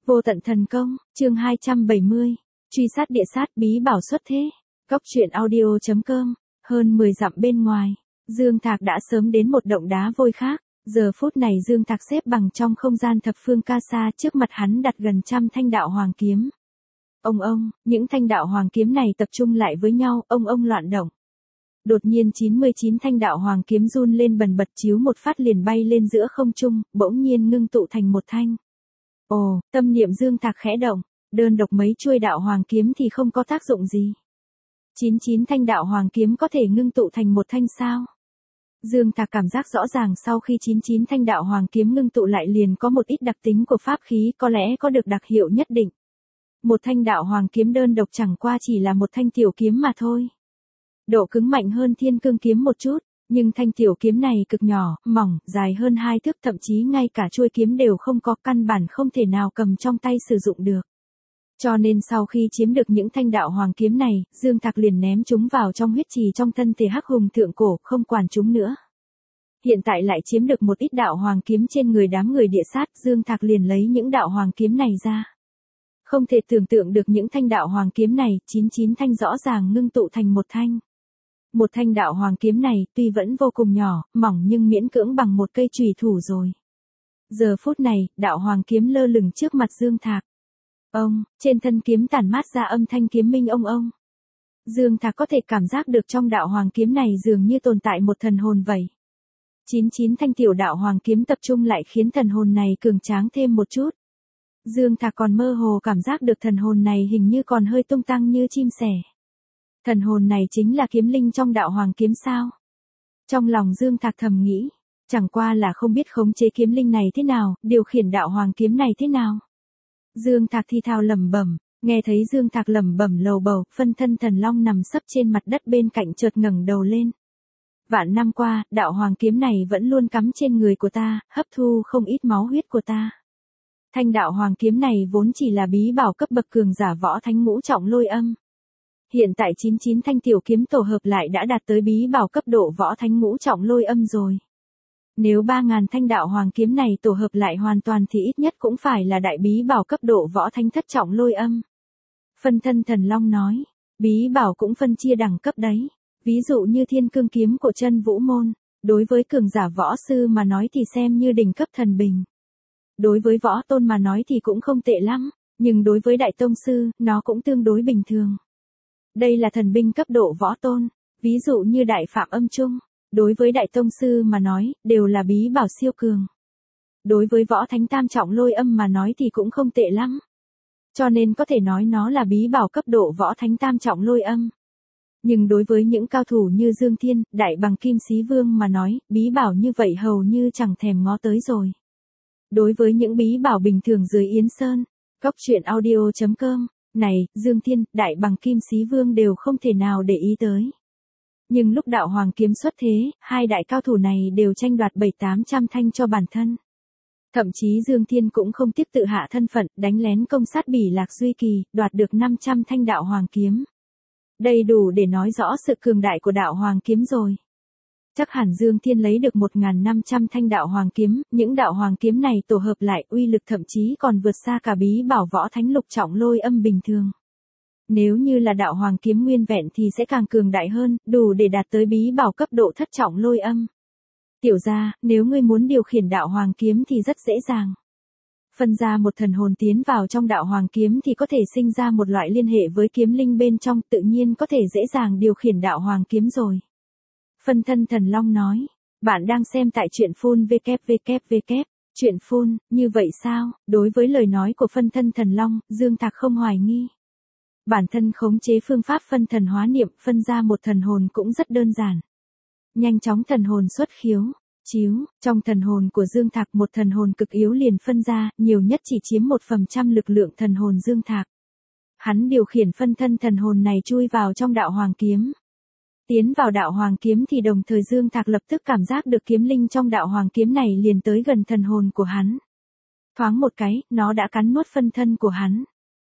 Vô tận thần công, chương 270. Truy sát địa sát bí bảo xuất thế. Góc truyện audio.com. Hơn 10 dặm bên ngoài, Dương Thạc đã sớm đến một động đá vôi khác. Giờ phút này Dương Thạc xếp bằng trong không gian thập phương ca sa, trước mặt hắn đặt gần 100 thanh đạo hoàng kiếm. Ông, những thanh đạo hoàng kiếm này tập trung lại với nhau, ông loạn động. Đột nhiên 99 thanh đạo hoàng kiếm run lên bần bật, chiếu một phát liền bay lên giữa không trung, bỗng nhiên ngưng tụ thành một thanh. Ồ, tâm niệm Dương Thạc khẽ động, đơn độc mấy chuôi đạo hoàng kiếm thì không có tác dụng gì. 99 thanh đạo hoàng kiếm có thể ngưng tụ thành một thanh sao? Dương Thạc cảm giác rõ ràng sau khi 99 thanh đạo hoàng kiếm ngưng tụ lại liền có một ít đặc tính của pháp khí, có lẽ có được đặc hiệu nhất định. Một thanh đạo hoàng kiếm đơn độc chẳng qua chỉ là một thanh tiểu kiếm mà thôi. Độ cứng mạnh hơn thiên cương kiếm một chút, nhưng thanh tiểu kiếm này cực nhỏ, mỏng, dài hơn 2 thước, thậm chí ngay cả chuôi kiếm đều không có, căn bản không thể nào cầm trong tay sử dụng được. Cho nên sau khi chiếm được những thanh đạo hoàng kiếm này, Dương Thạc liền ném chúng vào trong huyết trì trong thân thể Hắc Hùng thượng cổ, không quản chúng nữa. Hiện tại lại chiếm được một ít đạo hoàng kiếm trên người đám người địa sát, Dương Thạc liền lấy những đạo hoàng kiếm này ra. Không thể tưởng tượng được những thanh đạo hoàng kiếm này, 99 thanh rõ ràng ngưng tụ thành một thanh. Một thanh đạo hoàng kiếm này, tuy vẫn vô cùng nhỏ, mỏng nhưng miễn cưỡng bằng một cây chùy thủ rồi. Giờ phút này, đạo hoàng kiếm lơ lửng trước mặt Dương Thạc. Trên thân kiếm tản mát ra âm thanh kiếm minh ông. Dương Thạc có thể cảm giác được trong đạo hoàng kiếm này dường như tồn tại một thần hồn vậy. 99 thanh tiểu đạo hoàng kiếm tập trung lại khiến thần hồn này cường tráng thêm một chút. Dương Thạc còn mơ hồ cảm giác được thần hồn này hình như còn hơi tung tăng như chim sẻ. Thần hồn này chính là kiếm linh trong đạo hoàng kiếm sao? Trong lòng Dương Thạc thầm nghĩ, chẳng qua là không biết khống chế kiếm linh này thế nào, điều khiển đạo hoàng kiếm này thế nào. Dương Thạc thi thào lẩm bẩm, nghe thấy Dương Thạc lẩm bẩm lầu bầu, phân thân thần long nằm sấp trên mặt đất bên cạnh chợt ngẩng đầu lên. Vạn năm qua, đạo hoàng kiếm này vẫn luôn cắm trên người của ta, hấp thu không ít máu huyết của ta. Thanh đạo hoàng kiếm này vốn chỉ là bí bảo cấp bậc cường giả võ thánh ngũ trọng lôi âm. Hiện tại 99 thanh tiểu kiếm tổ hợp lại đã đạt tới bí bảo cấp độ võ thánh ngũ trọng lôi âm rồi. Nếu 3.000 thanh đạo hoàng kiếm này tổ hợp lại hoàn toàn thì ít nhất cũng phải là đại bí bảo cấp độ võ thánh thất trọng lôi âm. Phân thân thần long nói, bí bảo cũng phân chia đẳng cấp đấy. Ví dụ như thiên cương kiếm của chân vũ môn, đối với cường giả võ sư mà nói thì xem như đỉnh cấp thần bình. Đối với võ tôn mà nói thì cũng không tệ lắm, nhưng đối với đại tông sư, nó cũng tương đối bình thường. Đây là thần binh cấp độ võ tôn, ví dụ như đại phạm âm trung, đối với đại tông sư mà nói, đều là bí bảo siêu cường. Đối với võ thánh tam trọng lôi âm mà nói thì cũng không tệ lắm. Cho nên có thể nói nó là bí bảo cấp độ võ thánh tam trọng lôi âm. Nhưng đối với những cao thủ như Dương Thiên, Đại Bằng Kim Xí Vương mà nói, bí bảo như vậy hầu như chẳng thèm ngó tới rồi. Đối với những bí bảo bình thường dưới Yến Sơn, góc truyện audio.com, này, Dương Thiên, Đại Bằng Kim Xí Vương đều không thể nào để ý tới. Nhưng lúc đạo hoàng kiếm xuất thế, hai đại cao thủ này đều tranh đoạt 700-800 thanh cho bản thân. Thậm chí Dương Thiên cũng không tiếc tự hạ thân phận, đánh lén công sát Bỉ Lạc Duy Kỳ, đoạt được 500 thanh đạo hoàng kiếm. Đây đủ để nói rõ sự cường đại của đạo hoàng kiếm rồi. Chắc hẳn Dương Thiên lấy được 1.500 thanh đạo hoàng kiếm, những đạo hoàng kiếm này tổ hợp lại uy lực thậm chí còn vượt xa cả bí bảo võ thánh lục trọng lôi âm bình thường. Nếu như là đạo hoàng kiếm nguyên vẹn thì sẽ càng cường đại hơn, đủ để đạt tới bí bảo cấp độ thất trọng lôi âm. Tiểu gia, nếu ngươi muốn điều khiển đạo hoàng kiếm thì rất dễ dàng. Phân ra một thần hồn tiến vào trong đạo hoàng kiếm thì có thể sinh ra một loại liên hệ với kiếm linh bên trong, tự nhiên có thể dễ dàng điều khiển đạo hoàng kiếm rồi. Phân thân thần long nói, bạn đang xem tại truyện phun www. Truyện phun, như vậy sao? Đối với lời nói của phân thân thần long, Dương Thạc không hoài nghi. Bản thân khống chế phương pháp phân thần hóa niệm, phân ra một thần hồn cũng rất đơn giản. Nhanh chóng thần hồn xuất khiếu. Trong thần hồn của Dương Thạc một thần hồn cực yếu liền phân ra, nhiều nhất chỉ chiếm 1% lực lượng thần hồn Dương Thạc. Hắn điều khiển phân thân thần hồn này chui vào trong đạo hoàng kiếm. Tiến vào đạo hoàng kiếm thì đồng thời Dương Thạc lập tức cảm giác được kiếm linh trong đạo hoàng kiếm này liền tới gần thần hồn của hắn. Thoáng một cái, nó đã cắn nuốt phân thân của hắn.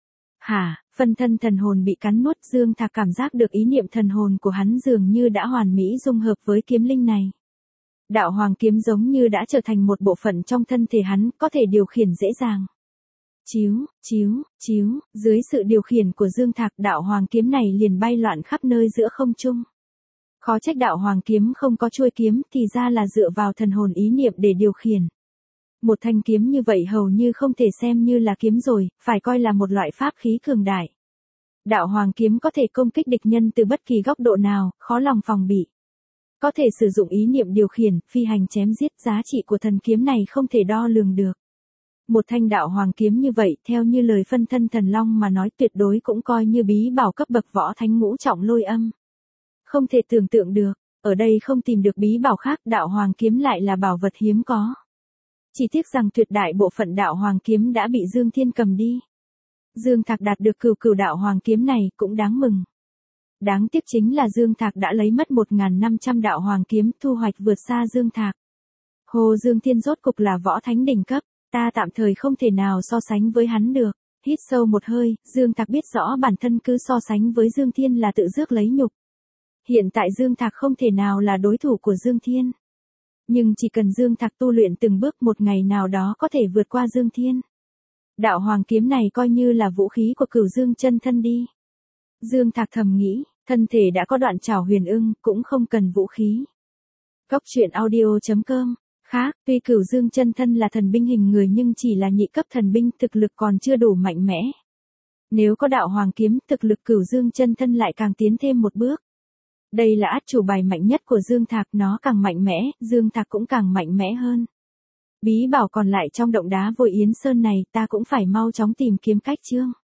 Phân thân thần hồn bị cắn nuốt, Dương Thạc cảm giác được ý niệm thần hồn của hắn dường như đã hoàn mỹ dung hợp với kiếm linh này. Đạo hoàng kiếm giống như đã trở thành một bộ phận trong thân thể hắn, có thể điều khiển dễ dàng. chiếu, dưới sự điều khiển của Dương Thạc, đạo hoàng kiếm này liền bay loạn khắp nơi giữa không trung. Khó trách đạo hoàng kiếm không có chuôi kiếm, thì ra là dựa vào thần hồn ý niệm để điều khiển. Một thanh kiếm như vậy hầu như không thể xem như là kiếm rồi, phải coi là một loại pháp khí cường đại. Đạo hoàng kiếm có thể công kích địch nhân từ bất kỳ góc độ nào, khó lòng phòng bị. Có thể sử dụng ý niệm điều khiển, phi hành chém giết, giá trị của thần kiếm này không thể đo lường được. Một thanh đạo hoàng kiếm như vậy, theo như lời phân thân thần long mà nói, tuyệt đối cũng coi như bí bảo cấp bậc võ thánh ngũ trọng lôi âm. Không thể tưởng tượng được, ở đây không tìm được bí bảo khác, đạo hoàng kiếm lại là bảo vật hiếm có. Chỉ tiếc rằng tuyệt đại bộ phận đạo hoàng kiếm đã bị Dương Thiên cầm đi. Dương Thạc đạt được cửu đạo hoàng kiếm này cũng đáng mừng. Đáng tiếc chính là Dương Thạc đã lấy mất 1.500 đạo hoàng kiếm, thu hoạch vượt xa Dương Thạc. Hồ Dương Thiên rốt cục là võ thánh đỉnh cấp, ta tạm thời không thể nào so sánh với hắn được. Hít sâu một hơi, Dương Thạc biết rõ bản thân cứ so sánh với Dương Thiên là tự rước lấy nhục. Hiện tại Dương Thạc không thể nào là đối thủ của Dương Thiên. Nhưng chỉ cần Dương Thạc tu luyện từng bước, một ngày nào đó có thể vượt qua Dương Thiên. Đạo hoàng kiếm này coi như là vũ khí của Cửu Dương chân thân đi. Dương Thạc thầm nghĩ, thân thể đã có đoạn trảo huyền ưng, cũng không cần vũ khí. Cốc truyện audio.com. Khác, tuy Cửu Dương chân thân là thần binh hình người nhưng chỉ là nhị cấp thần binh, thực lực còn chưa đủ mạnh mẽ. Nếu có đạo hoàng kiếm, thực lực Cửu Dương chân thân lại càng tiến thêm một bước. Đây là át chủ bài mạnh nhất của Dương Thạc, nó càng mạnh mẽ, Dương Thạc cũng càng mạnh mẽ hơn. Bí bảo còn lại trong động đá Vôi Yến Sơn này, ta cũng phải mau chóng tìm kiếm cách chương.